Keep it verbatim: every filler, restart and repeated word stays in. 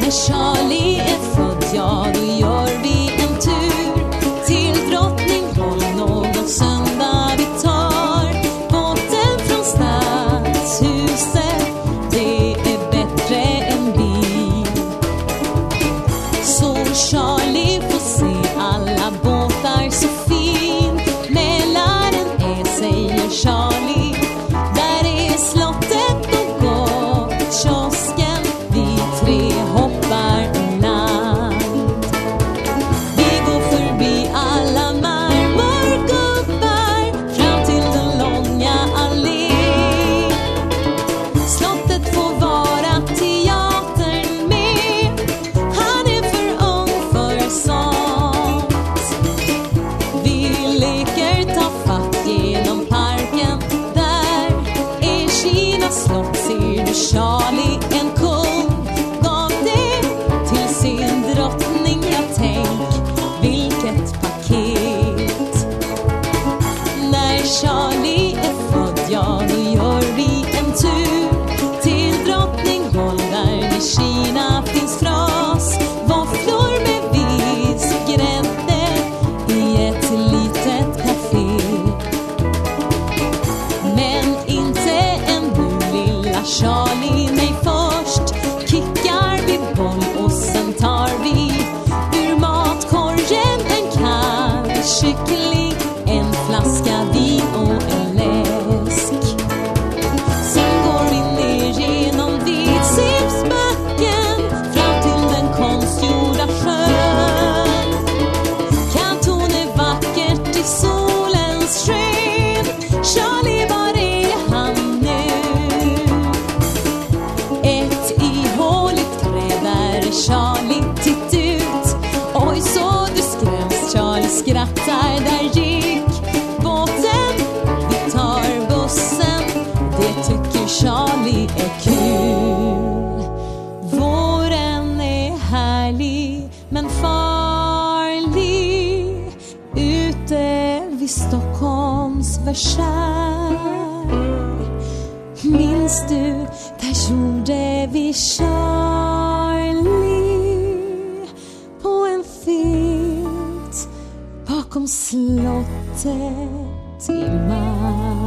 När Charlie är född, ja då gör vi en tur till Drottningholm någon söndag vi tar båten från stadshuset, det är bättre än bil. Så Charlie får se alla båtar så fin. Mälaren är, säger Charlie, där är slottet och gårdkiosken, vi tre hoppar i land. Vi går förbi alla marmorgubbar fram till den långa allén. Slottet får vara teatern med, han är för ung för sånt. Vi leker ta fatt genom parken, där är Kinas slott, ser du Charlie en kung gav det till sin drottning, jag tänk vilket paket. När Charlie är född, ja då gör vi en tur till Drottningholm, där i Kina finns fras, våfflor med vispgrädde i ett litet café. Men inte ännu lilla Charlie, nej först kickar vi boll och sen tar vi ur matkorgen en kall kyckling, en flaska vin och en läsk. Sen går vi ner genom Vidsipsbacken fram till den konstgjorda sjön. Kanton är vackert i solens sken, Charlie, var är han nu? Ett ihåligt träd, där är Charlie, titt ut. Oj så du skräms, Charlie skrattar, där gick båten, vi tar bussen, det tycker Charlie är kul. Våren är härlig men farlig ute vid Stockholms Versailles. Minns du, där gjorde vi Charlie på en filt bakom slottet i maj.